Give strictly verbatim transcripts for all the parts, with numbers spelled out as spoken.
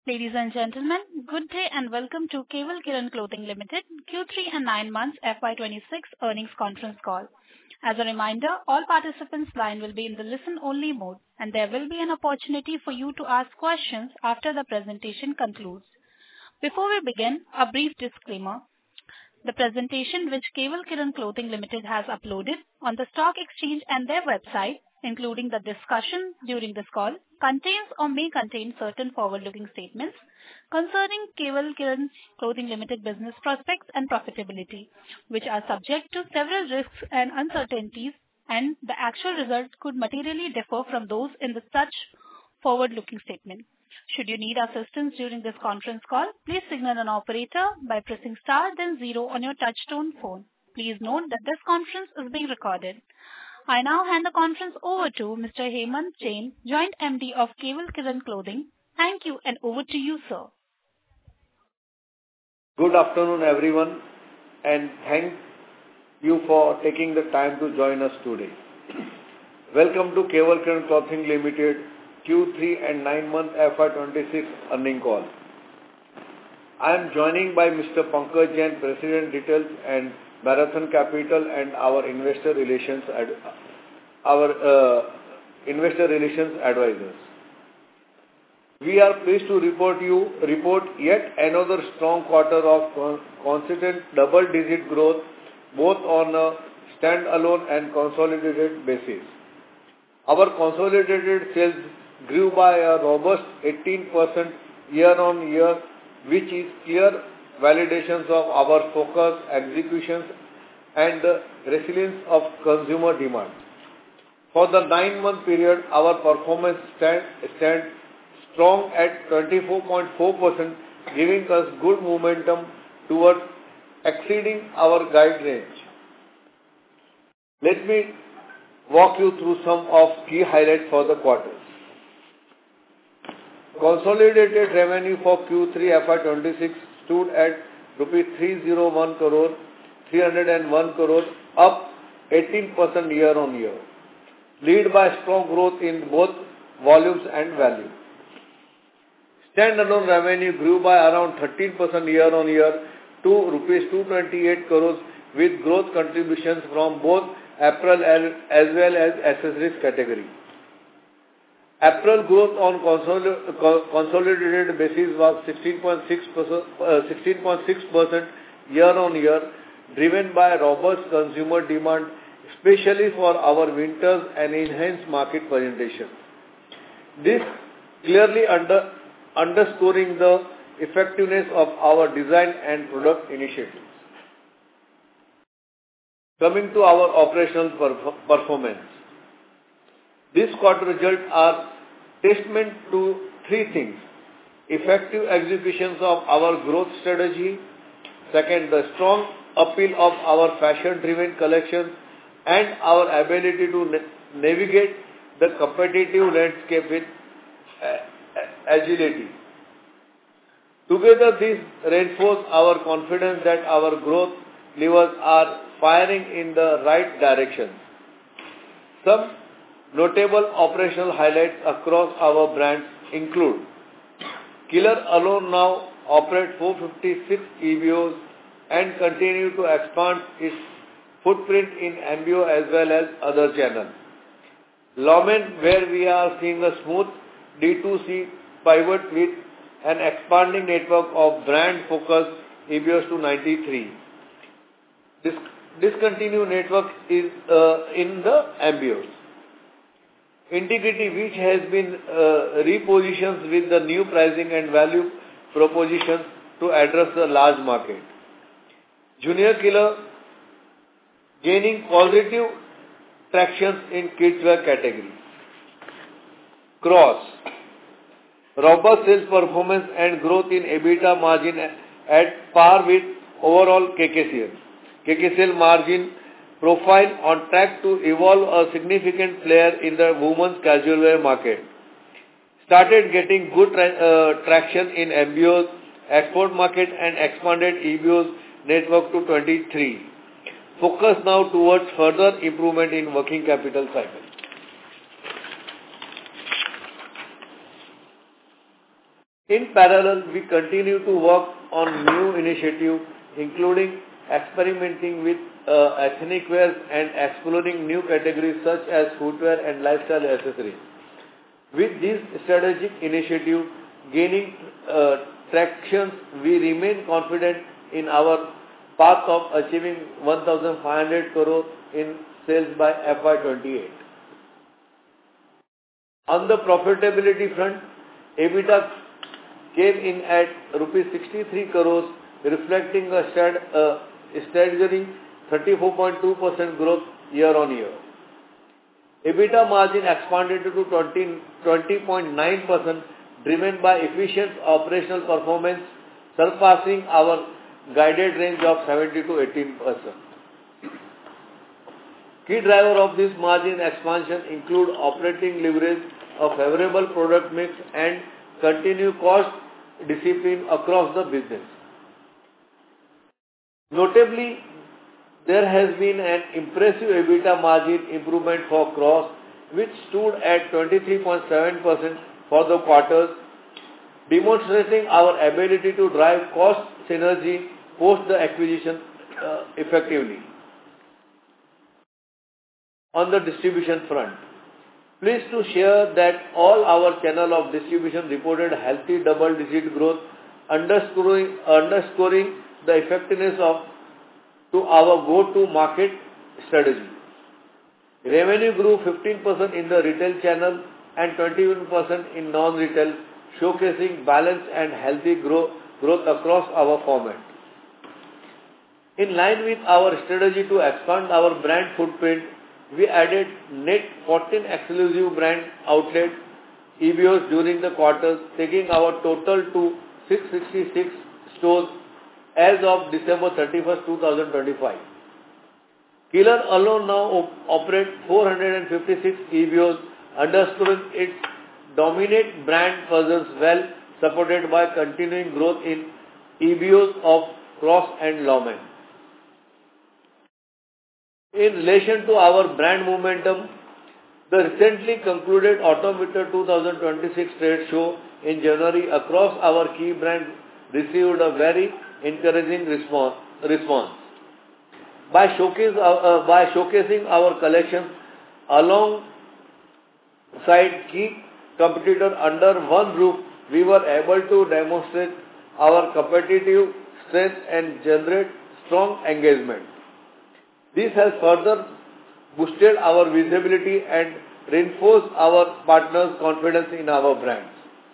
Ladies and gentlemen, good day and welcome to Kewal Kiran Clothing Limited Q three and nine months F Y twenty-six earnings conference call. As a reminder, all participants' line will be in the listen-only mode, and there will be an opportunity for you to ask questions after the presentation concludes. Before we begin, a brief disclaimer. The presentation which Kewal Kiran Clothing Limited has uploaded on the stock exchange and their website, including the discussion during this call, contains or may contain certain forward-looking statements concerning Kewal Kiran Clothing Limited business prospects and profitability, which are subject to several risks and uncertainties, and the actual results could materially differ from those in the such forward-looking statement. Should you need assistance during this conference call, please signal an operator by pressing star then zero on your touchtone phone. Please note that this conference is being recorded. I now hand the conference over to Mister Hemant Jain, Joint M D of Kewal Kiran Clothing. Thank you, and over to you, sir. Good afternoon, everyone, and thank you for taking the time to join us today. Welcome to Kewal Kiran Clothing Limited Q three and nine month F Y twenty-six earnings call. I am joining by Mister Pankaj Jain, President Retail and Marathon Capital, and our investor relations ad, our uh, investor relations advisors. We are pleased to report you report yet another strong quarter of con- consistent double-digit growth, both on a stand-alone and consolidated basis. Our consolidated sales grew by a robust eighteen percent year-on-year, which is clear validations of our focus, executions, and the resilience of consumer demand. For the nine-month period, our performance stand, stands strong at twenty-four point four percent, giving us good momentum towards exceeding our guide range. Let me walk you through some of key highlights for the quarter. Consolidated revenue for Q three F Y twenty-six stood at rupees three hundred one crore, three hundred one crore, up eighteen percent year-on-year, led by strong growth in both volumes and value. Standalone revenue grew by around thirteen percent year-on-year to rupees two hundred twenty-eight crores, with growth contributions from both apparel as well as accessories category. Apparel growth on consolidated basis was sixteen point six percent year-on-year, driven by robust consumer demand, especially for our winters and enhanced market presentation. This clearly under, underscoring the effectiveness of our design and product initiatives. Coming to our operational perf- performance. This quarter results are testament to three things: effective executions of our growth strategy, second, the strong appeal of our fashion-driven collections, and our ability to na- navigate the competitive landscape with uh, agility. Together, these reinforce our confidence that our growth levers are firing in the right direction. Some notable operational highlights across our brands include: Killer alone now operates four hundred fifty-six E B Os and continue to expand its footprint in M B O as well as other channels. Lomen, where we are seeing a smooth D two C pivot with an expanding network of brand-focused E B Os to ninety-three. This discontinued network is uh, in the M B Os. Integrity, which has been uh, repositioned with the new pricing and value propositions to address the large market. Junior Killer gaining positive traction in kidswear category. Cross, robust sales performance and growth in EBITDA margin at par with overall K K C L. K K C L margin profile on track to evolve a significant player in the women's casual wear market. Started getting good tra- uh, traction in M B Os, export market, and expanded E B Os network to twenty-three. Focus now towards further improvement in working capital cycle. In parallel, we continue to work on new initiatives, including experimenting with uh, ethnic wear and exploring new categories such as footwear and lifestyle accessories. With these strategic initiatives gaining uh, traction, we remain confident in our path of achieving one thousand five hundred crore in sales by F Y twenty-eight. On the profitability front, EBITDA came in at rupees sixty-three crores, reflecting a stat- uh, staggering thirty-four point two percent growth year-on-year. EBITDA margin expanded to twenty point nine percent, driven by efficient operational performance, surpassing our guided range of seventeen to eighteen percent. Key driver of this margin expansion include operating leverage, a favorable product mix, and continued cost discipline across the business. Notably, there has been an impressive EBITDA margin improvement for Cross, which stood at twenty-three point seven percent for the quarters, demonstrating our ability to drive cost synergy post the acquisition uh, effectively. On the distribution front, pleased to share that all our channel of distribution reported healthy double-digit growth, underscoring, underscoring the effectiveness of to our go-to-market strategy. Revenue grew fifteen percent in the retail channel and twenty-one percent in non-retail, showcasing balance and healthy growth, growth across our format. In line with our strategy to expand our brand footprint, we added net fourteen exclusive brand outlet E B Os during the quarter, taking our total to six hundred sixty-six stores as of December thirty-first, twenty twenty-five. Killer alone now op- operates four hundred fifty-six E B Os, underscoring its dominant brand presence, well supported by continuing growth in E B Os of Cross and Lawman. In relation to our brand momentum, the recently concluded Autumn Winter twenty twenty-six trade show in January across our key brands received a very encouraging response. response. By, showcase, uh, uh, by showcasing our collections alongside key competitors under one roof, we were able to demonstrate our competitive strength and generate strong engagement. This has further boosted our visibility and reinforced our partners' confidence in our brands.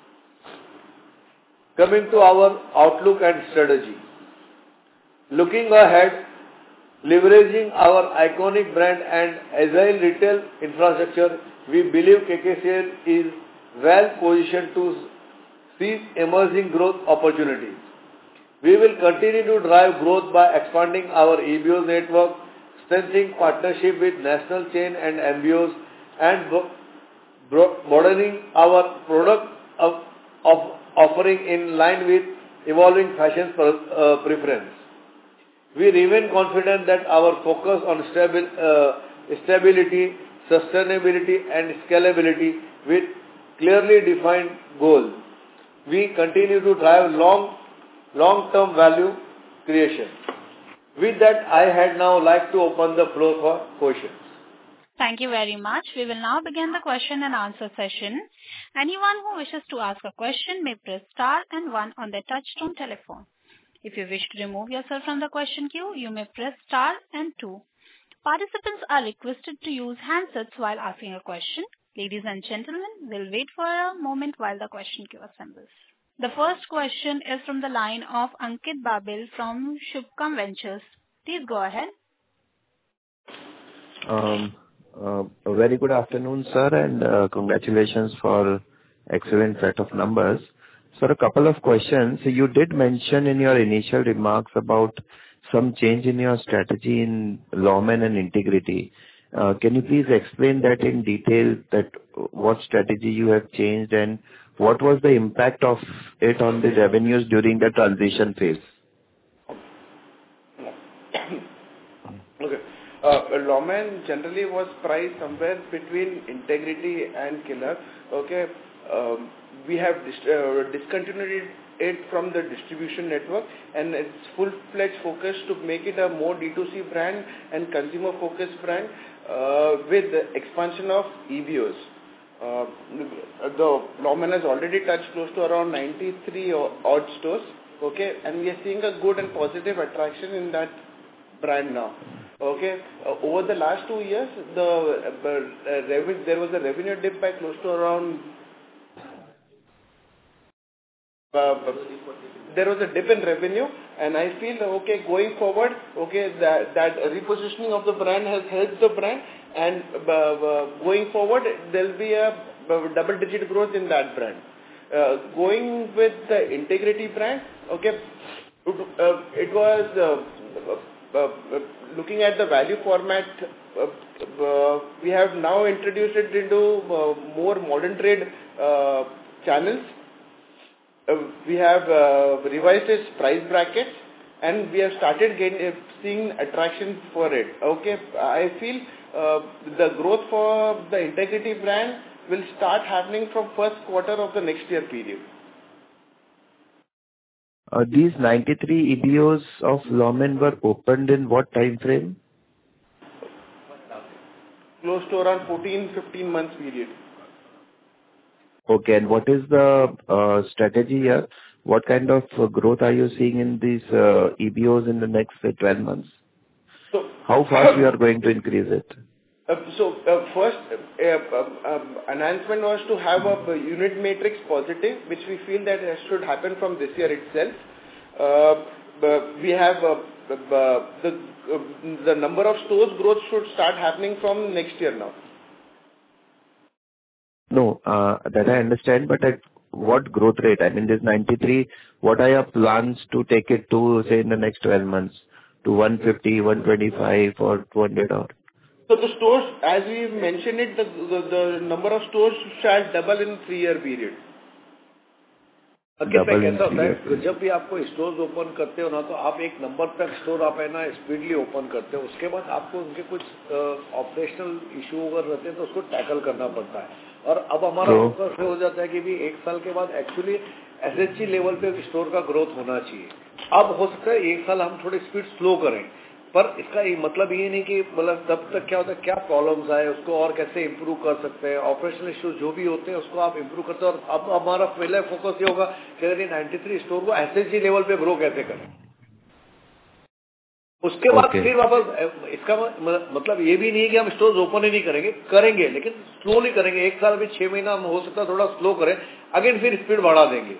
Coming to our outlook and strategy. Looking ahead, leveraging our iconic brand and agile retail infrastructure, we believe K K C L is well positioned to seize emerging growth opportunities. We will continue to drive growth by expanding our E B O network, strengthening partnership with national chain and M B Os, and broadening our product of, of offering in line with evolving fashion uh, preference. We remain confident that our focus on stabil, uh, stability, sustainability, and scalability with clearly defined goals, we continue to drive long, long-term value creation. With that, I had now like to open the floor for questions. Thank you very much. We will now begin the question and answer session. Anyone who wishes to ask a question may press star and one on their touchtone telephone. If you wish to remove yourself from the question queue, you may press star and two. Participants are requested to use handsets while asking a question. Ladies and gentlemen, we'll wait for a moment while the question queue assembles. The first question is from the line of Ankit Babil from Shubhkam Ventures. Please go ahead. Um, uh, a very good afternoon, sir, and uh, congratulations for excellent set of numbers. Sir, a couple of questions. You did mention in your initial remarks about some change in your strategy in Lawman and Integrity. Uh, can you please explain that in detail, that what strategy you have changed and what was the impact of it on the revenues during the transition phase? Okay. Uh, Lawman generally was priced somewhere between Integrity and Killer. Okay. Um, we have dis- uh, discontinued it from the distribution network, and it's full-fledged focus to make it a more D two C brand and consumer-focused brand uh, with the expansion of E B Os. Uh, the Lawman has already touched close to around ninety-three odd stores, okay, and we are seeing a good and positive attraction in that brand now. Okay, uh, over the last two years, the uh, uh, revenue, there was a revenue dip by close to around. Uh, there was a dip in revenue, and I feel okay going forward. Okay, that that repositioning of the brand has helped the brand, and uh, uh, going forward there will be a uh, double-digit growth in that brand. Uh, going with the Integrity brand, okay, uh, it was. Uh, Uh, uh, looking at the value format, uh, uh, we have now introduced it into uh, more modern trade uh, channels. Uh, we have uh, revised its price brackets, and we have started getting, uh, seeing attraction for it. Okay, I feel uh, the growth for the Integrity brand will start happening from first quarter of the next year period. Uh, these ninety-three E B Os of Lawman were opened in what time frame? Close to around fourteen, fifteen months period. Okay, and what is the uh, strategy here? What kind of uh, growth are you seeing in these uh, E B Os in the next uh, twelve months? So, how fast we are going to increase it? Uh, so, uh, first uh, uh, um, announcement was to have a unit matrix positive, which we feel that should happen from this year itself. Uh, we have uh, uh, the uh, the number of stores growth should start happening from next year now. No, uh, that I understand, but at what growth rate? I mean, this ninety-three, what are your plans to take it to, say, in the next twelve months? To one fifty, one twenty-five or two hundred or? So the stores, as we mentioned it, the, the, the number of stores shall double in three-year period. अकेले कैसा होता है जब भी आपको stores open करते हो ना तो आप एक नंबर पर स्टोर आप है ना स्पीडली ओपन करते हो उसके बाद आपको उनके कुछ ऑपरेशनल इशू अगर रहते हैं तो उसको टैकल करना पड़ता है और अब हमारा फोकस हो जाता है कि भी एक साल के बाद एक्चुअली एसएचजी लेवल पे स्टोर का ग्रोथ होना चाहिए. अब हो सकता है एक साल हम थोड़ी स्पीड स्लो करें पर इसका ये मतलब ये नहीं कि मतलब तब तक क्या होता है क्या प्रॉब्लम्स आए उसको और कैसे इंप्रूव कर सकते हैं ऑपरेशनल इश्यूज जो भी होते हैं उसको आप इंप्रूव करते हैं और अब हमारा पहले फोकस ये होगा कि अगर ये तिरानवे स्टोर को एसएचजी लेवल पे ग्रो कैसे करें उसके बाद okay. फिर वापस इसका मतलब ये भी नहीं है कि हम स्टोर्स ओपन ही नहीं करेंगे करेंगे लेकिन स्लोली करेंगे. एक साल में छह महीना हम हो सकता है थोड़ा स्लो करें अगेन फिर स्पीड बढ़ा देंगे.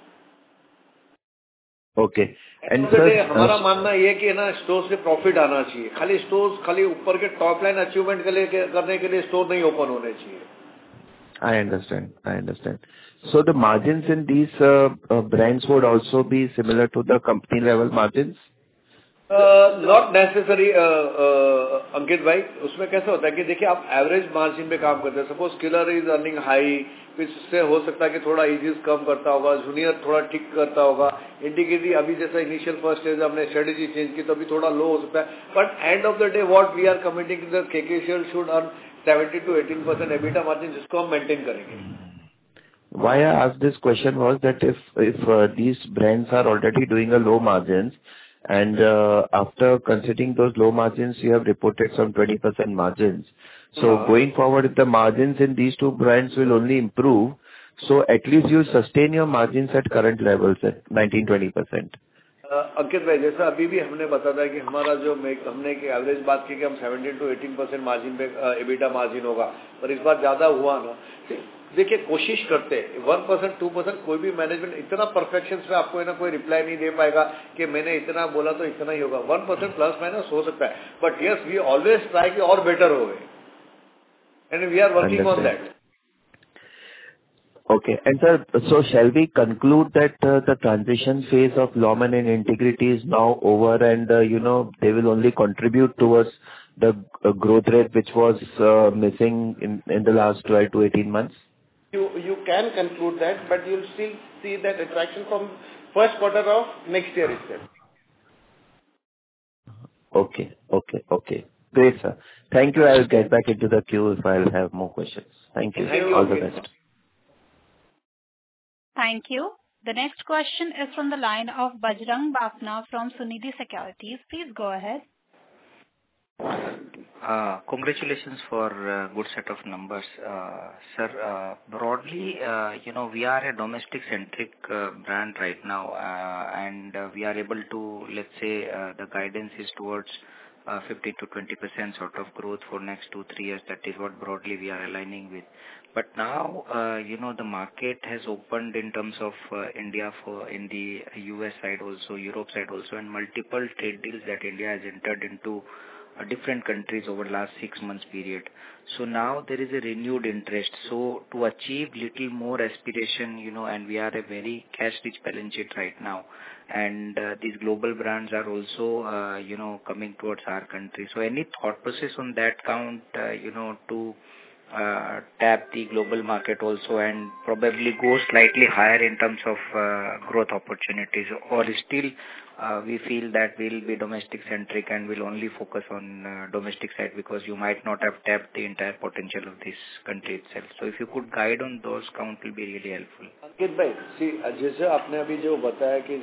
ओके एंड सर हमारा मानना ये कि ना स्टोर से प्रॉफिट आना चाहिए. खाली स्टोर खाली ऊपर के टॉप लाइन अचीवमेंट के लिए करने के लिए स्टोर नहीं ओपन होने चाहिए. I understand. I understand. So the margins in these uh, uh, brands would also be similar to the company level margins? Not necessary Ankit भाई. उसमें कैसा होता है कि देखिए आप एवरेज मार्जिन पे काम करते हैं. Suppose Killer is earning high फिर उससे हो सकता है कि थोड़ा इजीज कम करता होगा जूनियर थोड़ा ठीक करता होगा इंटीग्रिटी अभी जैसा इनिशियल फर्स्ट स्टेज हमने स्ट्रेटेजी चेंज की तो अभी थोड़ा लो हो सकता है. But end of the day what we are committing the KKCL should earn seventy to eighteen percent EBITDA margin जिसको हम मेंटेन करेंगे. Why I asked this question was that if if uh, these brands are already doing a low margins and uh, after considering those low margins you have reported some twenty percent margins. So uh-huh. going forward if the margins in these two brands will only improve, so at least you sustain your margins at current levels at nineteen to twenty percent. अंकित भाई जैसा अभी भी हमने बताया कि हमारा जो हमने एवरेज बात की कि हम seventeen to eighteen percent margin पे एबिटा मार्जिन होगा पर इस बार ज्यादा हुआ ना. देखिए कोशिश करते हैं वन परसेंट टू परसेंट कोई भी मैनेजमेंट इतना परफेक्शन पे आपको है ना कोई रिप्लाई नहीं दे पाएगा कि मैंने इतना बोला तो इतना ही होगा. वन परसेंट प्लस माइनस हो सकता है but yes we always try कि और बेटर हो गए and we are working on that. Okay. And sir, so shall we conclude that uh, the transition phase of Lawman and Integrity is now over and, uh, you know, they will only contribute towards the uh, growth rate which was uh, missing in, in the last twelve to eighteen months? You, you can conclude that, but you'll still see that attraction from first quarter of next year itself. Okay. Okay. Okay. Great, sir. Thank you. I'll get back into the queue if I'll have more questions. Thank you. Thank you. All the best. Thank you. The next question is from the line of Bajrang Bafna from Sunidhi Securities. Please go ahead. Uh, congratulations for a good set of numbers, uh, sir. Uh, broadly, uh, you know, we are a domestic-centric uh, brand right now, uh, and uh, we are able to, let's say, uh, the guidance is towards uh, fifteen to twenty percent sort of growth for next two, three years. That is what broadly we are aligning with. But now, uh, you know, the market has opened in terms of uh, India for in the U S side also, Europe side also, and multiple trade deals that India has entered into uh, different countries over the last six months period. So now there is a renewed interest. So to achieve little more aspiration, you know, and we are a very cash-rich balance sheet right now, and uh, these global brands are also, uh, you know, coming towards our country. So any thought process on that count, uh, you know, to Uh, tap the global market also and probably go slightly higher in terms of uh, growth opportunities, or still uh, we feel that we'll be domestic centric and will only focus on uh, domestic side because you might not have tapped the entire potential of this country itself. So if you could guide on those count will be really helpful. Ankit भाई, see जैसे आपने अभी जो बताया कि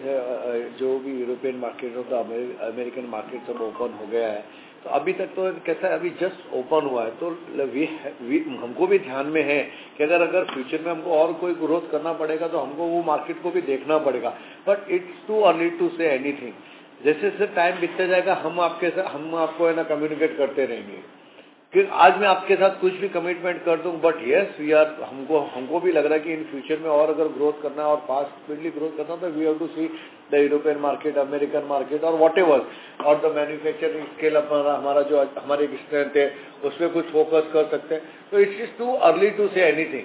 जो भी European market होता है, अमेरिकन मार्केट सब ओपन हो गया है, तो अभी तक तो कैसा है, अभी जस्ट ओपन हुआ है, तो वी, वी, हमको भी ध्यान में है कि अगर अगर फ्यूचर में हमको और कोई ग्रोथ करना पड़ेगा तो हमको वो मार्केट को भी देखना पड़ेगा. But it's too early to say anything. जैसे जैसे टाइम बीतता जाएगा हम आपके साथ हम आपको है ना कम्युनिकेट करते रहेंगे. कि आज मैं आपके साथ कुछ भी कमिटमेंट कर दूं, बट यस वी आर हमको हमको भी लग रहा है कि इन फ्यूचर में और अगर ग्रोथ करना है और फास्ट स्पीडली ग्रोथ करना है तो we have to see the European market, American market और वॉट एवर, और द मैन्युफैक्चरिंग स्केल अप हमारा जो हमारे स्ट्रेंथ है उसमें कुछ फोकस कर सकते हैं. तो it's is too early to say anything,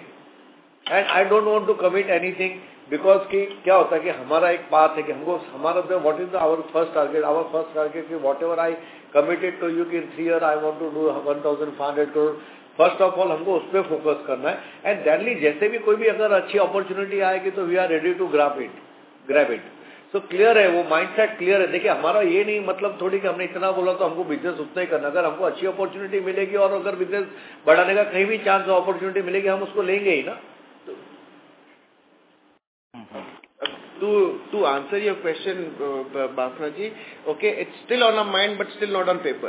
and I don't want to commit anything because कि क्या होता है कि हमारा एक बात है कि हमको हमारा what is our first target. Our first target कि whatever I committed to you कि in three year I want to do one thousand five hundred crore. First of all हमको उस पर फोकस करना है, एंड दैनली जैसे भी कोई भी अगर अच्छी अपॉर्चुनिटी आएगी तो we are ready to grab it grab it so clear है, वो माइंडसेट क्लियर है. देखिए हमारा ये नहीं मतलब थोड़ी कि हमने इतना बोला तो हमको बिजनेस उतना ही करना. अगर हमको अच्छी अपॉर्चुनिटी मिलेगी और अगर बिजनेस बढ़ाने का कहीं भी चांस अपॉर्चुनिटी मिलेगी हम उसको लेंगे ही ना. To to answer your question, uh, Bafna ji, okay, it's still on our mind, but still not on paper.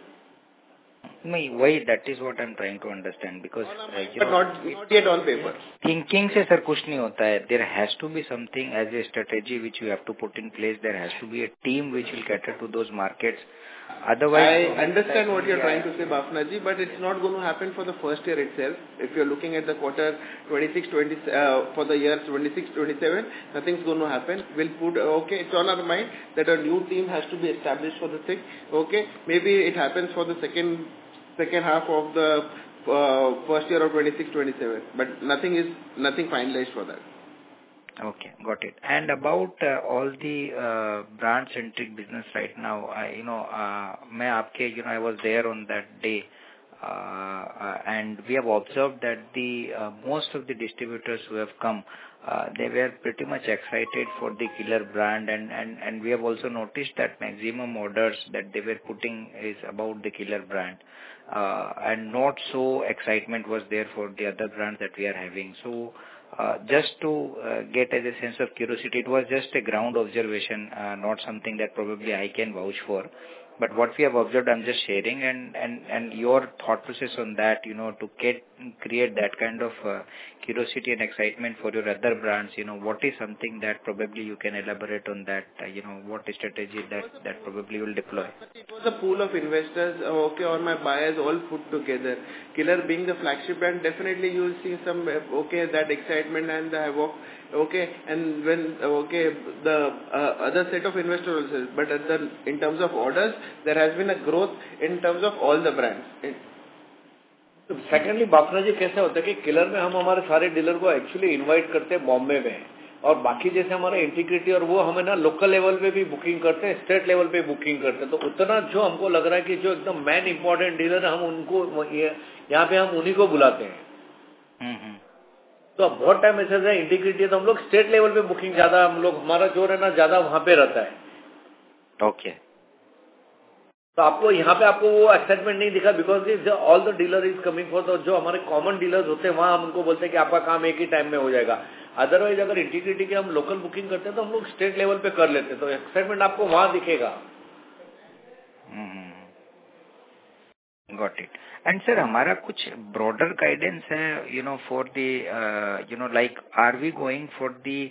No, why? That is what I'm trying to understand because. Uh, but know, not, not yet on paper. Thinking से sir कुछ नहीं होता है. There has to be something as a strategy which you have to put in place. There has to be a team which will cater to those markets. Otherwise, I understand what you're trying to say, Bafna ji, but it's not going to happen for the first year itself. If you're looking at the quarter twenty-six twenty uh, for the years twenty-six twenty-seven, nothing's going to happen. We'll put okay. It's on our mind that a new team has to be established for the thing. Okay, maybe it happens for the second second half of the uh, first year of twenty-six twenty-seven, but nothing is nothing finalized for that. Okay, got it. And about uh, all the uh, brand-centric business right now, I, you know, uh, मैं आपके, you know, I was there on that day, uh, uh, and we have observed that the uh, most of the distributors who have come, uh, they were pretty much excited for the killer brand, and, and, and we have also noticed that maximum orders that they were putting is about the killer brand, uh, and not so excitement was there for the other brands that we are having. So. Uh, just to uh, get as a sense of curiosity, it was just a ground observation, uh, not something that probably I can vouch for. But what we have observed, I'm just sharing, and, and, and your thought process on that, you know, to get create that kind of uh, curiosity and excitement for your other brands, you know, what is something that probably you can elaborate on that, uh, you know, what strategy that, that probably will deploy? It was a pool of investors, okay, or my buyers all put together. Killer being the flagship brand, definitely you will see some, okay, that excitement and the havoc, okay, and when, okay, the uh, other set of investors also, but at the, in terms of orders, there has been a growth in terms of all the brands. Secondly Bafna ji कैसे होता है कि killer में हम हमारे सारे dealer को actually invite करते हैं बॉम्बे में, और बाकी जैसे हमारा इंटीग्रिटी और वो हमें ना लोकल लेवल पे भी बुकिंग करते हैं, स्टेट लेवल पे बुकिंग करते हैं. तो उतना जो हमको लग रहा है कि जो एकदम मैन इंपॉर्टेंट डीलर है हम उनको यहाँ पे हम उन्हीं को बुलाते हैं. तो बहुत टाइम ऐसा है इंटीग्रिटी है तो हम लोग स्टेट लेवल पे बुकिंग ज्यादा हम लोग हमारा जोर है ना ज्यादा वहां पे रहता है. ओके, तो आपको यहाँ पे आपको वो एक्साइटमेंट नहीं दिखा because all the dealer is coming for the जो हमारे कॉमन डीलर्स होते हैं वहां हम उनको बोलते हैं कि आपका काम एक ही टाइम में हो जाएगा. अदरवाइज अगर इंटीग्रिटी के हम लोकल बुकिंग करते हैं तो हम लोग स्टेट लेवल पे कर लेते हैं, तो एक्साइटमेंट आपको वहां दिखेगा। Got it. एंड सर हमारा कुछ ब्रॉडर गाइडेंस है, you know for the you know like are we going for the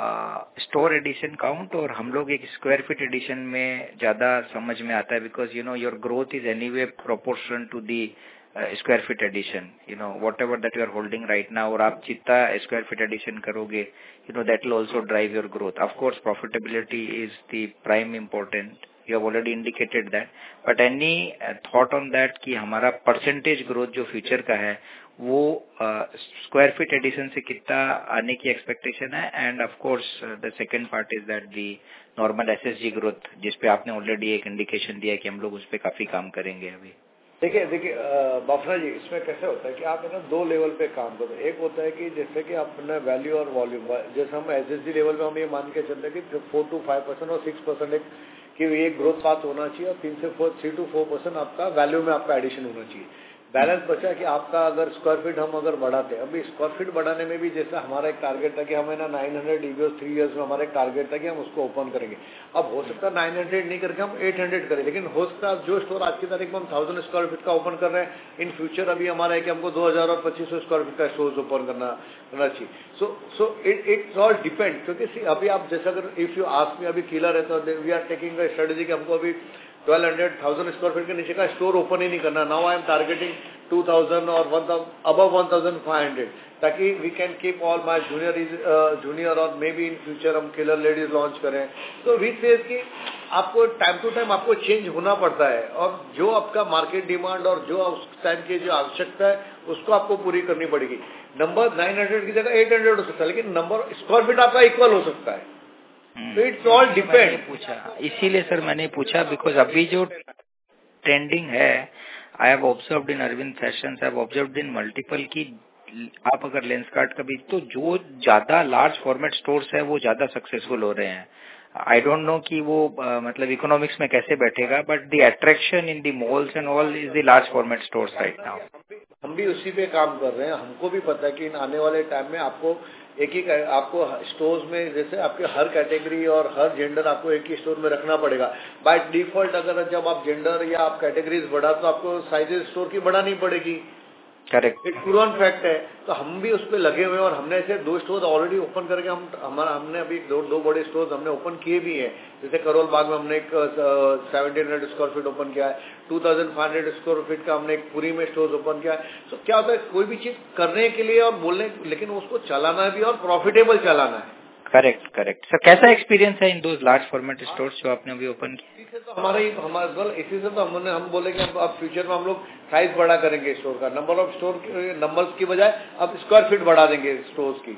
store addition count, और हम लोग एक स्क्वायर फीट एडिशन में ज्यादा समझ में आता है, because you know your growth is anyway proportion to the square feet addition, you know whatever that you are holding right now, और आप जितना स्क्वायर फीट एडिशन करोगे you know that will also drive your growth. Of course profitability is the prime important, you have already indicated that, but any uh, thought on that कि हमारा percentage growth जो future का है वो square feet addition से कितना आने की एक्सपेक्टेशन है, and of course the second part is that the normal SSG growth, जिस पे आपने ऑलरेडी एक इंडिकेशन दिया कि हम लोग उस पे काफी काम करेंगे अभी। देखिए देखिए बाफना जी, इसमें कैसे होता है कि आप है ना दो लेवल पे काम करो। एक होता है कि जैसे कि अपना वैल्यू और वॉल्यूम, जैसे हम एसएसजी लेवल पे हम ये मान के चलते हैं कि फोर टू फाइव परसेंट और सिक्स परसेंट एक कि ये ग्रोथ पाथ होना चाहिए, और तीन से four three to four percent आपका वैल्यू में आपका एडिशन होना चाहिए। बैलेंस बचा कि आपका अगर स्क्वायर फीट हम अगर बढ़ाते हैं, अभी स्क्वायर फीट बढ़ाने में भी जैसे हमारा एक टारगेट था कि हमें ना nine hundred EBOs three years में हमारा एक टारगेट था कि हम उसको ओपन करेंगे। अब हो सकता है नाइन हंड्रेड नहीं करके हम एट हंड्रेड करें, लेकिन हो सकता है जो स्टोर आज की तारीख में हम थाउजेंड स्क्वायर फीट का ओपन कर रहे हैं, इन फ्यूचर अभी हमारा है कि हमको दो हजार और पच्चीस सौ स्क्वायर फीट का स्टोर ओपन करना करना चाहिए। So so it it's all depend, क्योंकि अभी आप जैसे अगर इफ यू आस्क मी अभी किलर है तो we are taking a strategy कि हमको अभी twelve hundred thousand square feet के नीचे का स्टोर ओपन ही नहीं करना। Now I am targeting two thousand और above one thousand five hundred, ताकि we can keep all my junior is junior, और मे बी इन फ्यूचर हम किलर लेडीज लॉन्च करें। तो वी से कि आपको टाइम टू टाइम आपको change होना पड़ता है, और जो आपका मार्केट डिमांड और जो उस टाइम की जो आवश्यकता है उसको आपको पूरी करनी पड़ेगी। नंबर नाइन हंड्रेड की जगह एट हंड्रेड हो सकता है, लेकिन नंबर स्क्वायर फीट आपका इक्वल हो सकता है। It's all depend. पूछा इसीलिए सर मैंने पूछा, बिकॉज अभी जो ट्रेंडिंग है, I have observed in Arvind Fashions, I have observed in multiple की आप अगर लेंस कार्ट का भी, तो जो ज्यादा लार्ज फॉर्मेट स्टोर्स है वो ज्यादा सक्सेसफुल हो रहे हैं। आई डोंट नो कि वो uh, मतलब इकोनॉमिक्स में कैसे बैठेगा, but the attraction in the malls and all is the large format stores right now. हम भी उसी पे काम कर रहे हैं। हमको भी पता है कि इन आने वाले टाइम में आपको एक ही आपको स्टोर्स में जैसे आपके हर कैटेगरी और हर जेंडर आपको एक ही स्टोर में रखना पड़ेगा। बाय डिफॉल्ट अगर जब आप जेंडर या आप कैटेगरीज बढ़ा तो आपको साइजेस स्टोर की बढ़ानी पड़ेगी। करेक्ट, एक प्रूवन फैक्ट है। तो हम भी उस पर लगे हुए हैं, और हमने ऐसे दो स्टोर ऑलरेडी ओपन करके हम हमारा हमने अभी दो दो बड़े स्टोर्स हमने ओपन किए भी हैं। जैसे करोल बाग में हमने एक seventeen hundred square feet open किया है, two thousand five hundred square feet का हमने एक पुरी में स्टोर ओपन किया है। तो क्या होता है, कोई भी चीज करने के लिए और बोलने, लेकिन उसको चलाना भी और प्रॉफिटेबल चलाना है। करेक्ट करेक्ट सर, कैसा एक्सपीरियंस है in those large format stores जो आपने अभी ओपन किया? इसी से तो हमारा ही हमारा इसी से तो हमने हम बोले कि अब फ्यूचर में हम लोग साइज बड़ा करेंगे स्टोर का, नंबर ऑफ स्टोर नंबर्स की बजाय अब स्क्वायर फीट बढ़ा देंगे स्टोर्स की।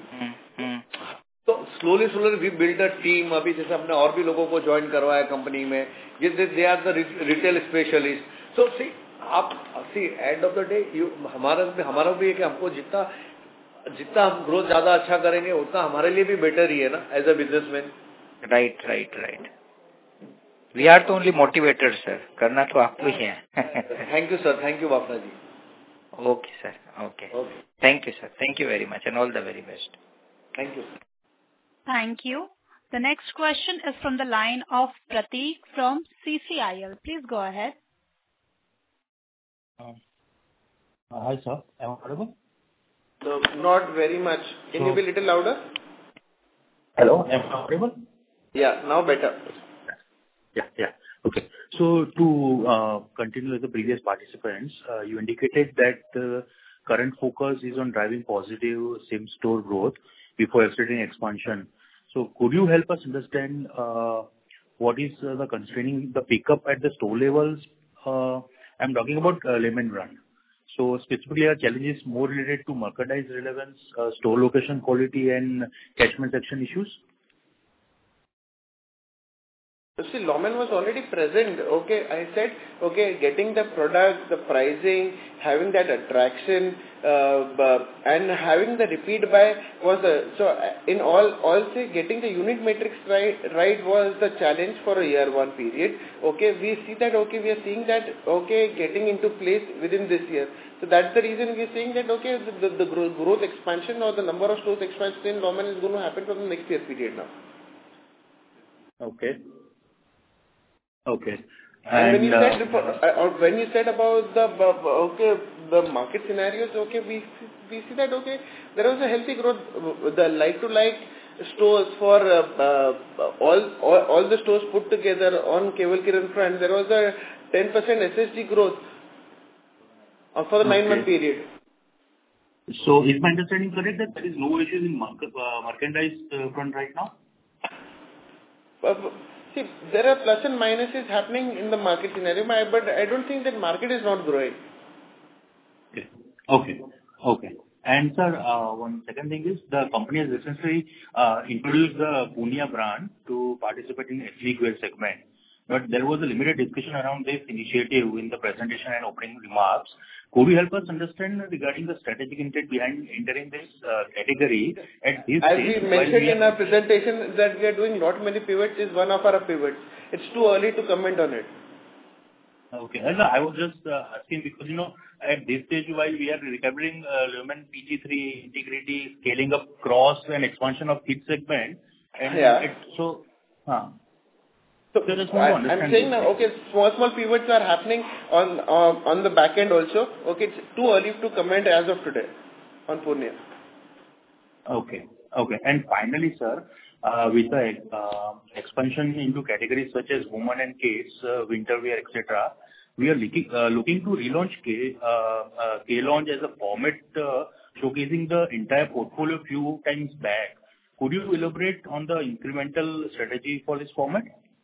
तो slowly slowly we build a team. अभी जैसे हमने और भी लोगों को ज्वाइन करवाया कंपनी में, they are the retail specialist. So see आप see end of the day you हमारा हमारा भी है कि हमको जितना जितना हम ग्रोथ ज्यादा अच्छा करेंगे उतना हमारे लिए भी बेटर ही है ना, as a businessman. Right right right, we are तो ओनली मोटिवेटेड सर, करना तो आपको ही है। Thank you sir, thank you Bapna ji. Okay sir, okay, thank you sir, thank you very much and all the very best. Thank you sir. Thank you. The next question is from the line of Prateek from C C I L. Please go ahead. Uh, hi sir, am I audible? So, not very much. Can so, you be a little louder? Hello, am I audible? Yeah, now better. Yeah, yeah. Okay. So to uh, continue with the previous participants, uh, you indicated that the current focus is on driving positive same-store growth before accelerating expansion. So could you help us understand uh, what is uh, the constraining the pickup at the store levels? Uh, I'm talking about uh, Lemon Brand. So specifically, our challenge is more related to merchandise relevance, uh, store location quality, and catchment section issues. You see, Loman was already present. Okay, I said, okay, getting the product, the pricing, having that attraction, uh, and having the repeat buy was the, so in all, all say, getting the unit matrix right, right was the challenge for a year one period. Okay, we see that, okay, we are seeing that, okay, getting into place within this year. So that's the reason we are saying that, okay, the, the, the growth expansion or the number of stores expansion in Loman is going to happen for the next year period now. Okay. Okay. And, and when you uh, said uh, when you said about the okay the market scenarios, okay, we we see that okay there was a healthy growth. The like to like stores for uh, uh, all, all all the stores put together on Keval Kiran front, there was a ten percent S S G growth uh, for the okay. nine month period. So is my understanding correct that there is no issues in market, uh, merchandise uh, front right now? Uh, See, there are plus and minuses happening in the market scenario, but I don't think that market is not growing. Okay. Okay. Okay. And sir, uh, one second thing is the company has recently uh, introduced the Punia brand to participate in ethnic wear segment. But there was a limited discussion around this initiative in the presentation and opening remarks. Could you help us understand regarding the strategic intent behind entering this uh, category at this As stage? we mentioned we in our presentation that we are doing lot many pivots is one of our pivots. It's too early to comment on it. Okay. And I was just uh, asking because, you know, at this stage while we are recovering uh, Lumen P G three integrity, scaling up cross and expansion of kids segment. And yeah. it, so, huh. So, so just I, want to I'm saying now, okay, small, small pivots are happening on uh, on the back end also. Okay, it's too early to comment as of today on Pune. Okay. Okay. And finally, sir, uh, with the uh, expansion into categories such as women and kids, uh, winter wear, et cetera, we are looking, uh, looking to relaunch K, uh, uh, K-Launch as a format uh, showcasing the entire portfolio a few times back. Could you elaborate on the incremental strategy for this format?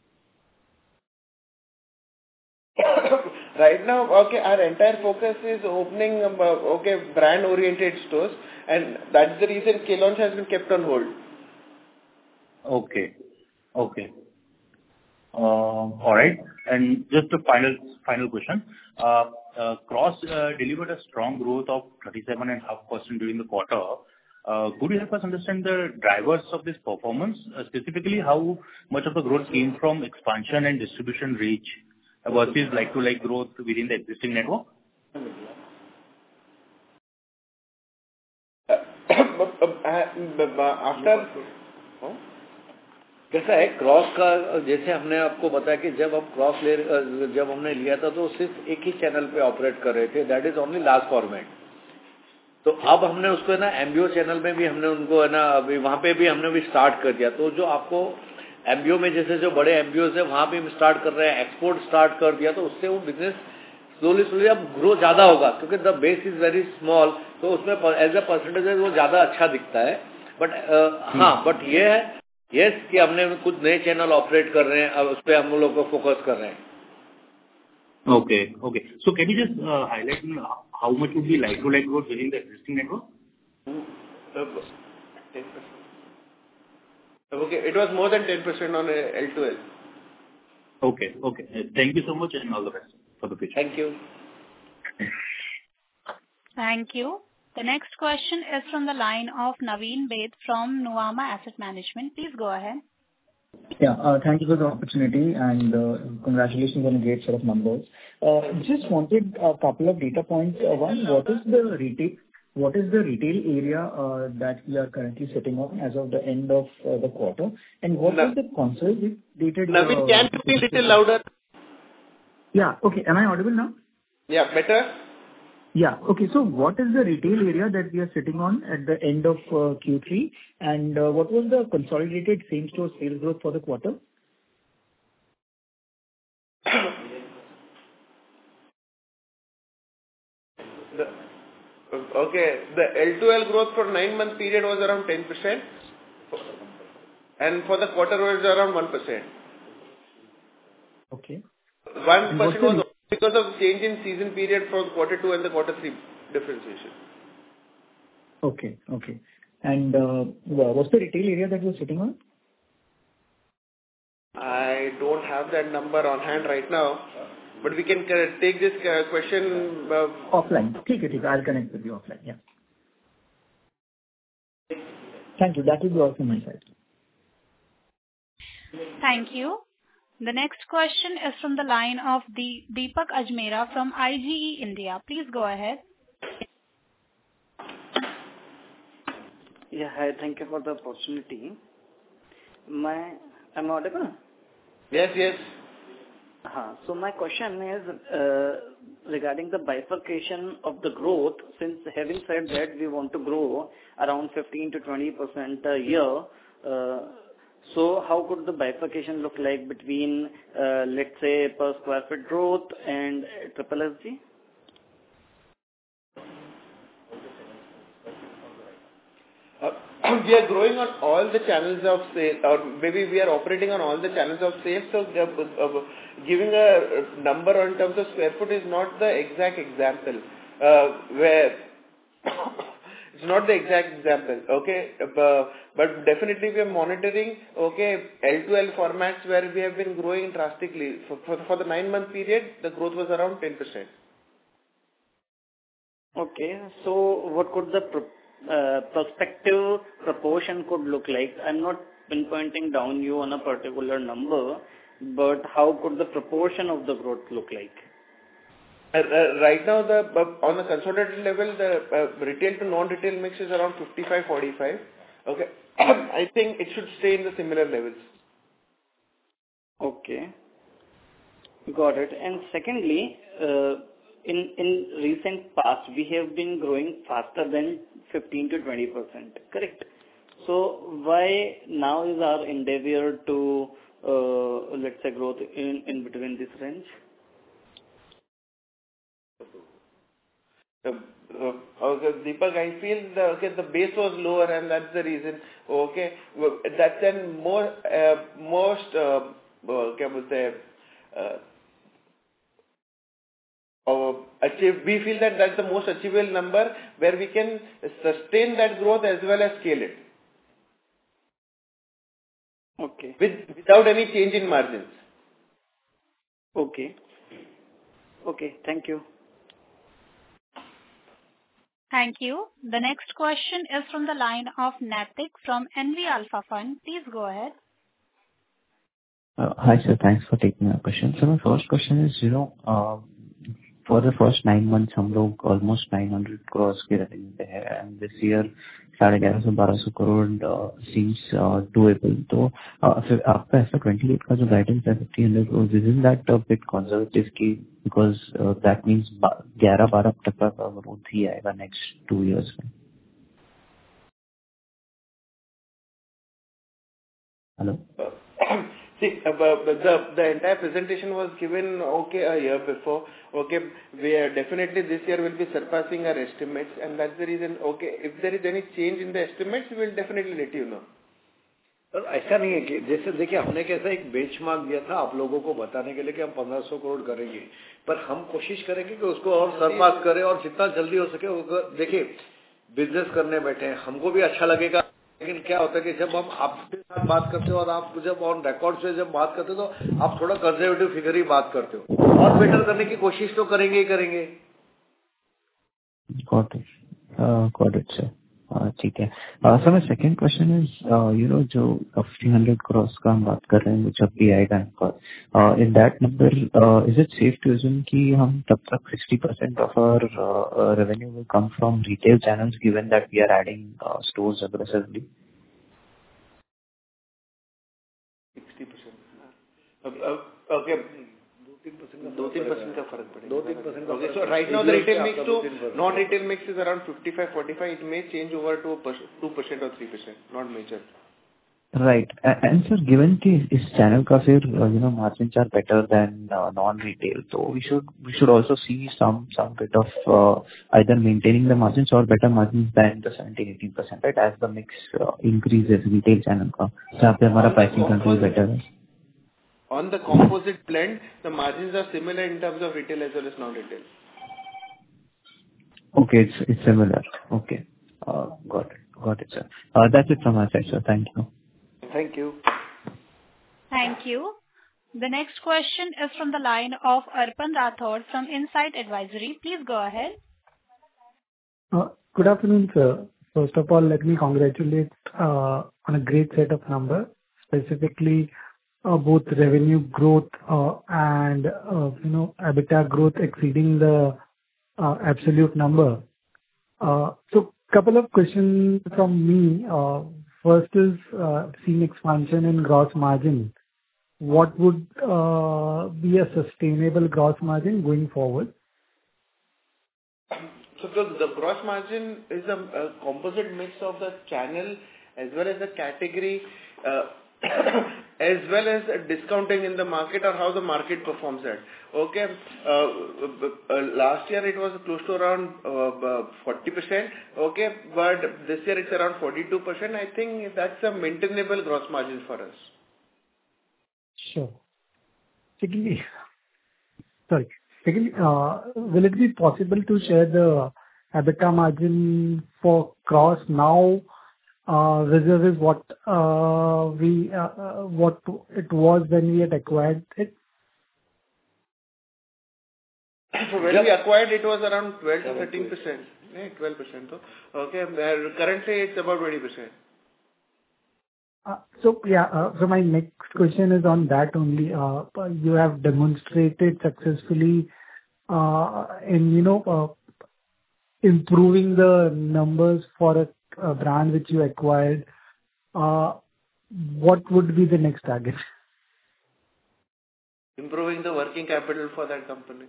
Right now, okay, our entire focus is opening, um, uh, okay, brand-oriented stores, and that's the reason K-Launch has been kept on hold. Okay. Okay. Uh, all right. And just a final final question. Uh, uh, Cross uh, delivered a strong growth of thirty-seven point five percent during the quarter. Uh, could you help us understand the drivers of this performance? Uh, specifically, how much of the growth came from expansion and distribution reach versus like-to-like growth within the existing network? After कैसा है cross का, जैसे हमने आपको बताया कि जब हम क्रॉस ले जब हमने लिया था तो सिर्फ एक ही चैनल पे ऑपरेट कर रहे थे, that is only large format. तो अब हमने उसको है ना एमबीओ चैनल में भी हमने उनको है ना अभी वहां पे भी हमने भी स्टार्ट कर दिया. तो जो आपको एमबीओ में जैसे जो बड़े एमबीओ है वहां पे भी स्टार्ट कर रहे हैं, एक्सपोर्ट स्टार्ट कर दिया, तो उससे वो बिजनेस स्लोली स्लोली अब ग्रो ज्यादा होगा क्योंकि the base is very small. तो उसमें एज अ परसेंटेज वो ज्यादा अच्छा दिखता है. बट हाँ, बट ये है यस yes, कि हमने कुछ नए चैनल ऑपरेट कर रहे हैं, अब उस पर हम लोग को फोकस कर रहे हैं. Okay okay. So can you just highlight how much would be like to like growth within the existing network? Okay, it was more than ten percent on L two L. Okay, okay. Thank you so much and all the best for the future. Thank you. Thank you. The next question is from the line of Naveen Bed from Nuvama Asset Management. Please go ahead. Yeah, uh, thank you for the opportunity and uh, congratulations on a great set of numbers. Uh, just wanted a couple of data points. Uh, one, what is the retail, what is the retail area uh, that we are currently sitting on as of the end of uh, the quarter, and what no. is the consolidated? Naveen, uh, can you be a little louder? Yeah. Okay. Am I audible now? Yeah, better. Yeah. Okay. So what is the retail area that we are sitting on at the end of uh, Q three, and uh, what was the consolidated same-store sales growth for the quarter? the, okay. The L two L growth for nine-month period was around ten percent, and for the quarter was around one percent. Okay. one percent was because of the change in season period from quarter two and the quarter three differentiation. Okay, okay. And uh, what's the retail area that you're sitting on? I I don't have that number on hand right now, but we can uh, take this uh, question uh, offline. Okay, okay, I'll connect with you offline. Yeah. Thank you. That will be all from my side. Thank you. The next question is from the line of the Deepak Ajmera from I G E India. Please go ahead. Yeah, hi. Thank you for the opportunity. My, am I audible? Yes, yes. Uh-huh. So my question is uh, regarding the bifurcation of the growth. Since having said that we want to grow around fifteen to twenty percent a year, uh, so how could the bifurcation look like between, uh, let's say, per square feet growth and triple S G? Uh, we are growing on all the channels of sale, or maybe we are operating on all the channels of sales. So uh, uh, giving a number in terms of square foot is not the exact example. Uh, where it's not the exact example. Okay, uh, but definitely we are monitoring. Okay, L two L formats where we have been growing drastically. For for, for the nine month period, the growth was around ten percent. Okay, so what could the pro- uh, prospective proportion could look like? I'm not pinpointing down you on a particular number, but how could the proportion of the growth look like? Uh, uh, right now, the uh, on the consolidated level, the uh, retail to non-retail mix is around fifty-five forty-five. Okay, I think it should stay in the similar levels. Okay, got it. And secondly, uh, in in recent past, we have been growing faster than fifteen to twenty percent. Correct. So why now is our endeavor to uh, let's say growth in in between this range? Uh, uh, okay, Deepak, I feel the okay the base was lower and that's the reason. Okay, that's then more uh, most uh, uh, क्या बोलते हैं uh, uh, achieve. We feel that that's the most achievable number where we can sustain that growth as well as scale it. Okay. With without any change in margins. Okay. Okay. Thank you. Thank you. The next question is from the line of Natik from N V Alpha Fund. Please go ahead. Uh, Hi, sir. Thanks for taking my question. So my first question is, you know, uh, for the first nine months, हम लोग almost nine hundred crores के revenue पे है, and this year साढ़े ग्यारह सौ बारह सौ करोड़ seems uh, doable. तो uh, फिर आपका ऐसा twenty-eight का जो guidance है fifteen hundred crores, isn't that a bit conservative की, because uh, that means ग्यारह बारह टका का growth ही आएगा next two years में. Hello. See, uh, the the entire presentation was given okay a year before. Okay, we are definitely this year will be surpassing our estimates, and that's the reason. Okay, if there is any change in the estimates, we will definitely let you know. Sir ऐसा नहीं है कि जैसे देखिए हमने कैसा एक benchmark दिया था आप लोगों को बताने के लिए कि हम पंद्रह सौ करोड़ करेंगे, पर हम कोशिश करेंगे कि उसको और सरपास करें और जितना जल्दी हो सके. देखिए बिजनेस करने बैठे हैं, हमको भी अच्छा लगेगा, लेकिन क्या होता है कि जब हम आपके साथ बात करते हो और आप जब ऑन रिकॉर्ड से जब बात करते हो तो आप थोड़ा कंजर्वेटिव फिगर ही बात करते हो, और बेटर करने की कोशिश तो करेंगे ही करेंगे. Got it. Uh, got it, sir. Uh, ठीक है. Uh, so my second question is, uh, you know, जो fifteen hundred crores का हम बात कर रहे हैं, वो जब भी आएगा इनका, uh, in that number, uh, is it safe to assume कि हम तब तक sixty percent of our uh, uh, revenue will come from retail channels, given that we are adding uh, stores aggressively? sixty percent. Uh, uh, okay. दो तीन percent का फर्क पड़ेगा. दो तीन percent. Okay, so right now the retail mix to non-retail mix is around fifty-five forty-five. It may change over to two percent or three percent. Not major. Right. And sir, given कि इस channel का फिर you know margins are better than uh, non-retail, so we should we should also see some some bit of uh, either maintaining the margins or better margins than the seventeen eighteen percent, right? As the mix uh, increases retail channel का, जहाँ पे हमारा pricing control better है. On the composite blend, the margins are similar in terms of retail as well as non-retail. Okay, it's it's similar. Okay, uh, got it, got it, sir. Uh, that's it from my side, sir. Thank you. Thank you. Thank you. The next question is from the line of Arpan Rathod from Insight Advisory. Please go ahead. Uh, Good afternoon, sir. First of all, let me congratulate uh, on a great set of numbers, specifically uh, both revenue growth uh, and uh, you know EBITDA growth exceeding the uh, absolute number. Uh, So couple of questions from me. Uh, First is uh, seeing expansion in gross margin. What would uh, be a sustainable gross margin going forward? So the the gross margin is a a composite mix of the channel as well as the category, uh, as well as discounting in the market or how the market performs at. Okay. Uh, uh, Last year it was close to around uh, forty percent. Okay. But this year it's around forty-two percent. I think that's a maintainable gross margin for us. Sure. Secondly, sorry. Secondly, uh, will it be possible to share the EBITDA margin for Cross now, uh, versus what uh, we uh, uh, what it was when we had acquired it? So when we acquired, it was around twelve to thirteen percent. Yeah, twelve percent. Okay. Uh, Currently, it's about twenty percent. Uh, So yeah, uh, so my next question is on that only. Uh, You have demonstrated successfully uh, in, you know, uh, improving the numbers for a a brand which you acquired. Uh, What would be the next target? Improving the working capital for that company.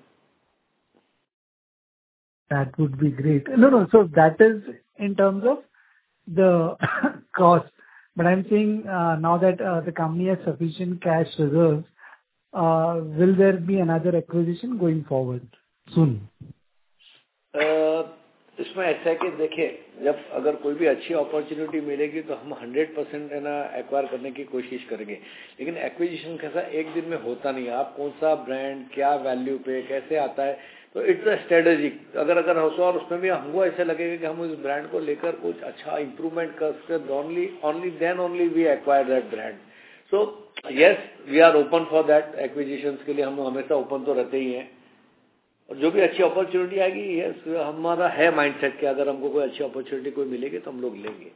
That would be great. No, no, so that is in terms of the cost. But I'm saying, uh, now that uh, the company has sufficient cash reserves, uh, will there be another acquisition going forward soon? अ, इसमें ऐसा है कि देखिए, जब अगर कोई भी अच्छी अपॉर्चुनिटी मिलेगी तो हम हंड्रेड परसेंट है ना एक्वायर करने की कोशिश करेंगे, लेकिन एक्विजिशन कैसा एक दिन में होता नहीं है. आप कौन सा ब्रांड क्या वैल्यू पे कैसे आता है, तो इट्स अ स्ट्रेटेजिक. अगर अगर हो और उसमें भी हमको ऐसा लगेगा कि हम उस ब्रांड को लेकर कुछ अच्छा इंप्रूवमेंट कर सकते, only only then only we acquire that brand. So yes, we are open for that. Acquisitions के लिए हम हमेशा ओपन तो रहते ही हैं, और जो भी अच्छी अपॉर्चुनिटी आएगी, यस, हमारा है माइंडसेट कि अगर हमको कोई अच्छी अपॉर्चुनिटी कोई मिलेगी तो हम लोग लेंगे.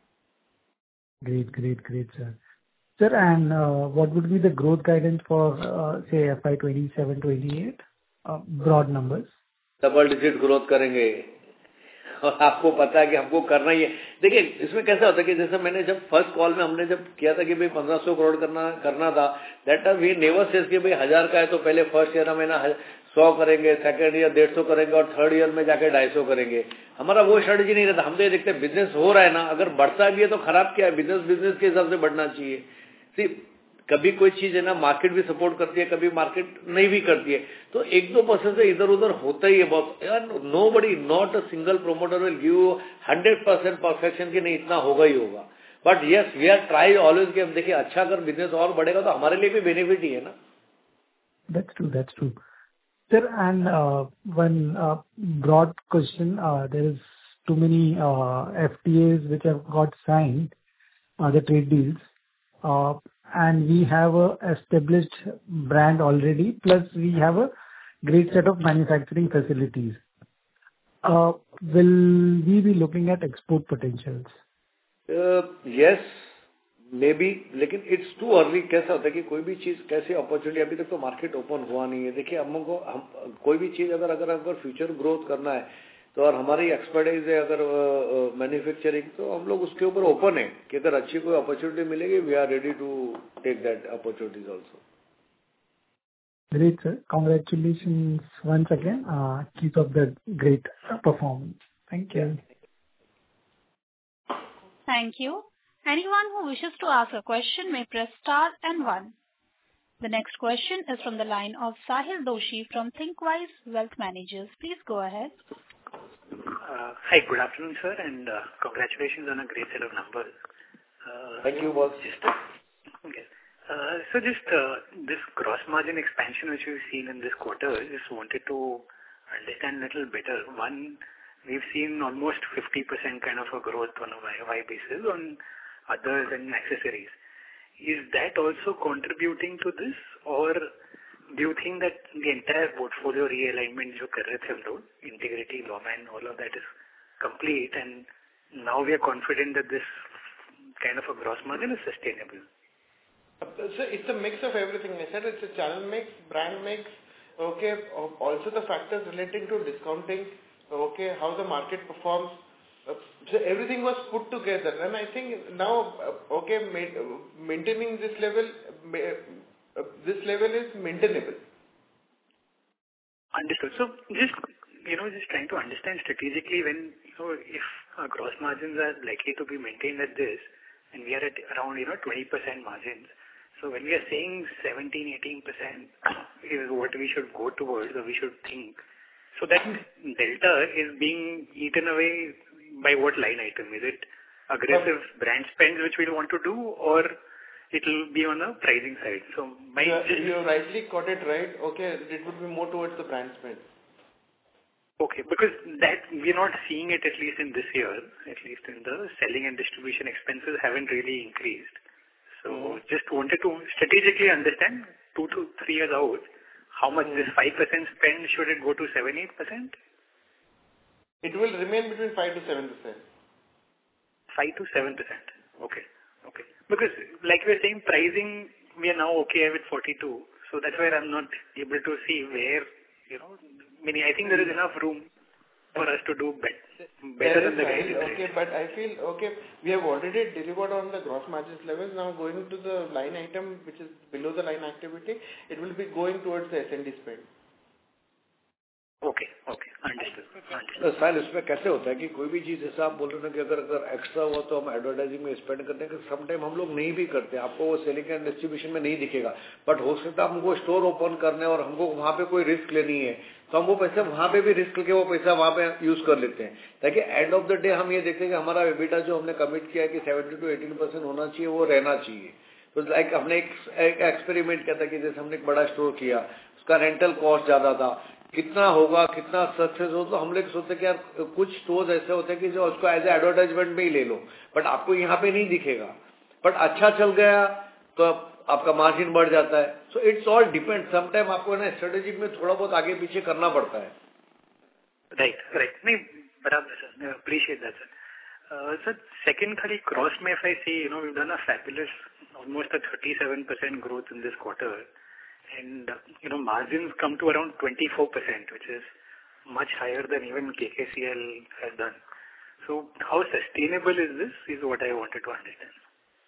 Great, great, great, sir. Sir, and uh, what would be the growth guidance for, uh, say, F Y twenty-seven twenty-eight? Uh, broad numbers. Double digit growth करेंगे, और आपको पता है कि हमको करना ही है. देखिए, इसमें कैसा होता है कि जैसे मैंने जब फर्स्ट कॉल में हमने जब किया था कि भाई पंद्रह सौ करोड़ करना करना था, that time we never says कि भाई हजार का है तो पहले फर्स्ट ईयर में ना सौ करेंगे, सेकंड ईयर डेढ़ सौ करेंगे और थर्ड ईयर में जाके ढाई सौ करेंगे. हमारा वो स्ट्रेटेजी नहीं रहता. हम तो ये देखते हैं बिजनेस हो रहा है ना, अगर बढ़ता भी है तो खराब क्या है, बिजनेस बिजनेस के हिसाब से बढ़ना चाहिए. सी कभी कोई चीज है ना मार्केट भी सपोर्ट करती है, कभी मार्केट नहीं भी करती है, तो एक दो परसेंट से इधर उधर होता ही है बहुत. यार no buddy, not a single promoter will give hundred percent perfection की, नहीं इतना होगा ही होगा. But yes, we are try always कि हम देखिए अच्छा अगर बिजनेस और बढ़ेगा तो हमारे लिए भी बेनिफिट ही है ना. That's true, that's true. Sir, and uh, one uh, broad question, uh, there is too many uh, F T As which have got signed, uh, the trade deals, uh, and we have a established brand already, plus we have a great set of manufacturing facilities. Uh, will we be looking at export potentials? Uh, yes, maybe, लेकिन it's too early. कैसा होता है कि कोई भी चीज कैसे opportunity, अभी तक तो मार्केट ओपन हुआ नहीं है. देखिए हमको हम कोई भी चीज अगर अगर अगर फ्यूचर ग्रोथ करना है तो, और हमारी एक्सपर्टाइज है अगर मैन्युफैक्चरिंग, तो हम लोग उसके ऊपर ओपन है कि अगर अच्छी कोई अपॉर्चुनिटी मिलेगी, we are ready to take that opportunities also. Great, sir. Congratulations once again. Uh, keep up the great performance. Thank you. Thank you. Anyone who wishes to ask a question may press star and one. The next question is from the line of Sahil Doshi from Thinkwise Wealth Managers. Please go ahead. Uh, hi, good afternoon, sir, and uh, congratulations on a great set of numbers. Uh, Thank you, boss. Just, okay. Uh, so just uh, this gross margin expansion which we've seen in this quarter, just wanted to understand a little better. One, we've seen almost fifty percent kind of a growth on a Y O Y basis on others and accessories. is that also contributing to this, or do you think that the entire portfolio realignment जो कर रहे थे हम लोग, integrity, domain, all of that is complete, and now we are confident that this kind of a gross margin is sustainable? So it's a mix of everything. I said it's a channel mix, brand mix, okay, also the factors relating to discounting, okay, how the market performs. So everything was put together, and I think now, okay, maintaining this level, this level is maintainable. Understood. So just, you know, just trying to understand strategically, when, you know, if our gross margins are likely to be maintained at this, and we are at around, you know, twenty percent margins. So when we are saying seventeen, eighteen percent is what we should go towards, or we should think, so that delta is being eaten away by what line item? Is it aggressive um, brand spends which we'll want to do, or it will be on the pricing side? So my you, you rightly got it right. Okay, it would be more towards the brand spend. Okay, because that we're not seeing it, at least in this year, at least in the selling and distribution expenses haven't really increased. So mm-hmm. just wanted to strategically understand two to three years out, how much mm-hmm. this five percent spend, should it go to seven, eight percent? It will remain between five to seven percent. five to seven percent. Okay. Okay. Because like we are saying, pricing, we are now okay with forty-two. So that's where I'm not able to see where, you know, meaning I think there is enough room for us to do better, better than the guided rate. Okay, but I feel, okay, we have already delivered on the gross margins levels. Now going to the line item, which is below the line activity, it will be going towards the S and D spend. Okay okay understood. साल इसमें कैसे होता है कि कोई भी चीज जैसा आप बोल रहे हो कि अगर अगर एक्स्ट्रा हुआ तो हम एडवर्टाइजिंग में स्पेंड करते हैं, सम टाइम हम लोग नहीं भी करते, आपको वो सेलिंग एंड डिस्ट्रीब्यूशन में नहीं दिखेगा, बट हो सकता है हमको स्टोर ओपन करने और हमको वहां पे कोई रिस्क लेनी है तो हम वो पैसा वहां पे भी रिस्क लेके वो पैसा वहां पे यूज कर लेते हैं, ताकि एंड ऑफ द डे हम ये देखते हैं कि हमारा एबिटा जो हमने कमिट किया है कि सेवेंटी टू एटीन परसेंट होना चाहिए वो रहना चाहिए। तो लाइक हमने एक एक्सपेरिमेंट किया था कि जैसे हमने एक बड़ा स्टोर किया, उसका रेंटल कॉस्ट ज्यादा था, कितना होगा, कितना सक्सेस हो, तो हम लोग सोचते कि यार कुछ स्टोर्स ऐसे होते हैं कि जो उसको एज ए एडवर्टाइजमेंट में ही ले लो, बट आपको यहाँ पे नहीं दिखेगा, बट अच्छा चल गया तो आपका मार्जिन बढ़ जाता है। So it's all depend, sometime आपको ना स्ट्रेटेजी में थोड़ा बहुत आगे पीछे करना पड़ता है। राइट राइट, नहीं बराबर sir, appreciate that sir. Sir second खाली क्रॉस में, if I see, you know we done a fabulous almost a thirty-seven percent growth in this quarter, and uh, you know margins come to around twenty-four percent, which is much higher than even K K C L has done. So how sustainable is this is what I wanted to understand.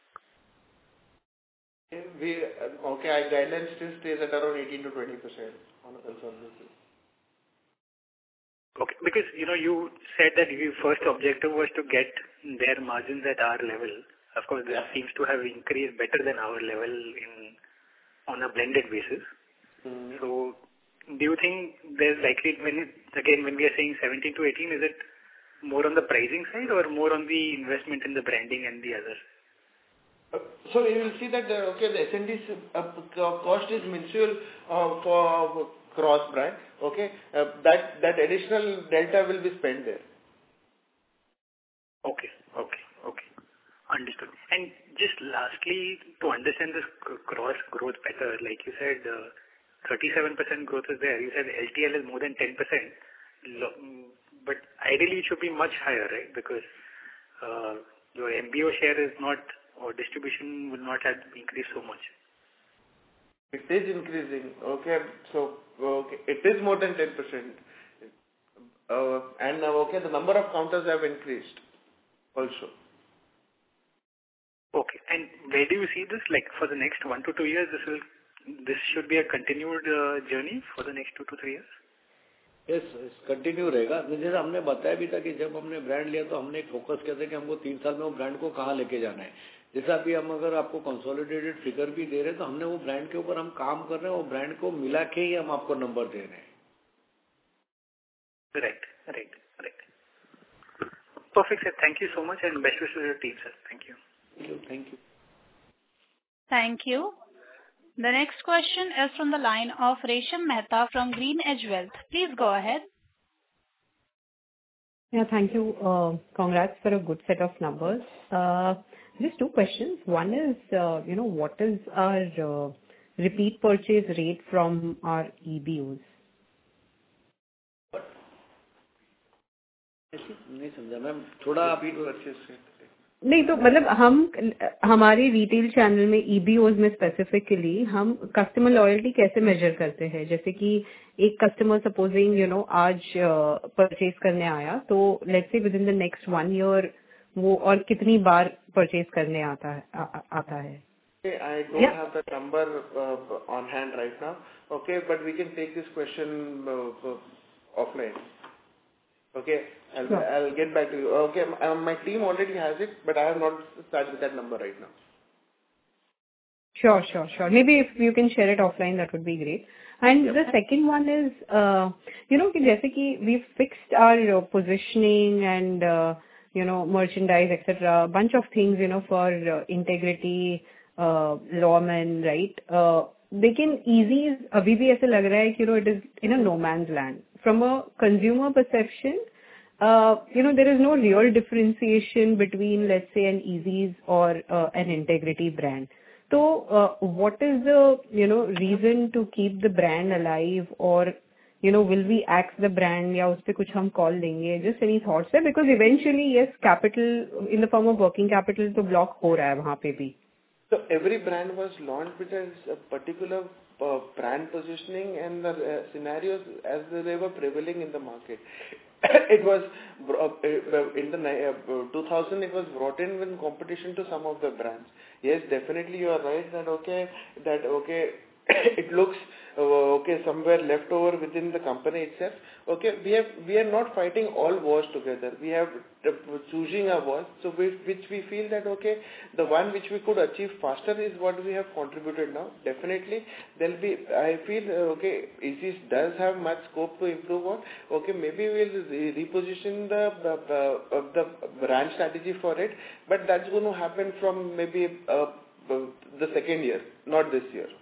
We okay, our guidelines still stays at around eighteen to twenty percent on a consolidated basis. Okay, because you know you said that your first objective was to get their margins at our level. Of course, this yeah. seems to have increased better than our level in on a blended basis. Mm-hmm. So, do you think there's likely, when it, again, when we are saying seventeen to eighteen, is it more on the pricing side or more on the investment in the branding and the other? Uh, so, you will see that, the, okay, the S and D uh, cost is mensual uh, for cross brand, okay, uh, that, that additional delta will be spent there. Okay, okay, okay. Understood. And just lastly, to understand this cross growth better, like you said, uh, thirty-seven percent growth is there. You said L T L is more than ten percent. But ideally it should be much higher, right? Because uh, your M B O share is not, or distribution will not have increased so much. It is increasing. Okay. So, okay, it is more than ten percent. Uh, and uh, okay, the number of counters have increased also. Okay. And where do you see this? Like for the next one to two years, this will, this should be a continued uh, journey for the next two to three years? Yes, yes, continue रहेगा। जैसे हमने बताया भी था कि जब हमने brand लिया तो हमने एक फोकस किया था कि हमको तीन साल में वो ब्रांड को कहाँ लेके जाना है। जैसे अभी हम अगर आपको कंसोलिडेटेड फिगर भी दे रहे हैं तो हमने वो ब्रांड के ऊपर हम काम कर रहे हैं, वो ब्रांड को मिला के ही हम आपको नंबर दे रहे हैं। Right right right, perfect sir, thank you so much and best wishes to your team sir. Thank you. Thank you. Thank you. The next question is from the line of Resham Mehta from Green Edge Wealth. Please go ahead. Yeah, thank you. Uh, Congrats for a good set of numbers. Uh, Just two questions. One is, uh, you know, what is our uh, repeat purchase rate from our E B Os? नहीं समझा ma'am, थोड़ा आप repeat purchase rate. नहीं तो मतलब हम हमारे retail channel में E B Os में स्पेसिफिकली हम कस्टमर लॉयल्टी कैसे मेजर करते हैं? जैसे कि एक कस्टमर सपोजिंग यू नो आज परचेज करने आया तो let's say within the next one year वो और कितनी बार परचेज करने आता है आ, आ- आता है? Okay, I don't Yeah. have the number uh, on hand right now. Okay, but we can take this question uh, uh, offline. Okay, I'll, Sure. I'll get back to you. Okay, m- uh, my team already has it, but I have not started with that number right now. Sure, sure, sure. Maybe if you can share it offline, that would be great. And Yep. the second one is, uh, you know, कि जैसे कि we've fixed our uh, positioning and, uh, you know, merchandise, et cetera. Bunch of things, you know, for uh, integrity, uh, lawmen, right? Uh, लेकिन easy अभी भी ऐसे लग रहा है कि, you know, it is in a no man's land. From a consumer perception, uh, you know, there is no real differentiation between, let's say, an Easy's or uh, an integrity brand. So, uh, what is the, you know, reason to keep the brand alive, or, you know, will we axe the brand या उस पे कुछ हम call देंगे? Just any thoughts there? Because eventually, yes, capital in the form of working capital तो block हो रहा है वहाँ पे भी. So every brand was launched with a particular uh, brand positioning and the uh, scenarios as they were prevailing in the market. It was bro- uh, in the ni- uh, two thousand. It was brought in with competition to some of the brands. Yes, definitely you are right that okay, that okay, it looks uh, okay somewhere left over within the company itself. Okay, we have we are not fighting all wars together. We have uh, choosing a war, so we, which we feel that okay, the one which we could achieve faster is what we have contributed now. Definitely, there'll be. I feel uh, okay, Isis does have much scope to improve on. Okay, maybe we'll re- reposition the the, the, uh, the brand strategy for it, but that's going to happen from maybe uh, the second year, not this year.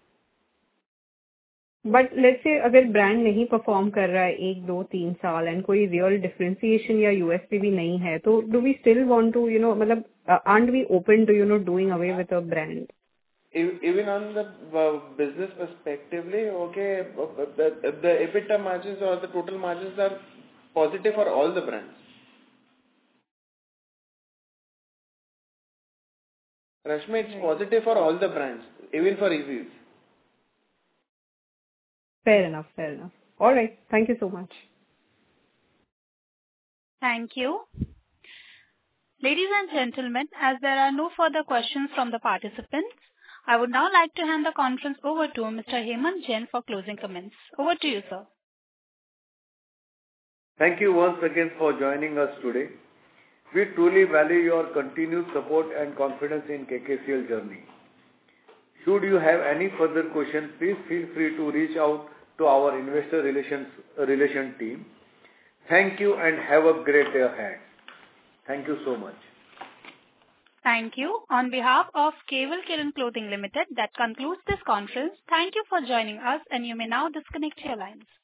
But let's say अगर brand नहीं perform कर रहा है एक दो तीन साल and कोई रियल डिफरेंशिएशन या यूएसपी भी नहीं है तो do we still want to you know मतलब aren't we open to you know doing away with a brand? Even on the uh, business perspectively, okay, uh, the, the EBITDA margins or the total margins are positive for all the brands. Rashmi, it's positive for all the brands, even for Easy's. Fair enough, fair enough. All right, thank you so much. Thank you. Ladies and gentlemen, as there are no further questions from the participants, I would now like to hand the conference over to Mister Hemant Jain for closing comments. Over to you, sir. Thank you once again for joining us today. We truly value your continued support and confidence in K K C L journey. Should you have any further questions, please feel free to reach out to our investor relations relation team. Thank you and have a great day ahead. Thank you so much. Thank you. On behalf of Keval Kiran Clothing Limited, that concludes this conference. Thank you for joining us, and you may now disconnect your lines.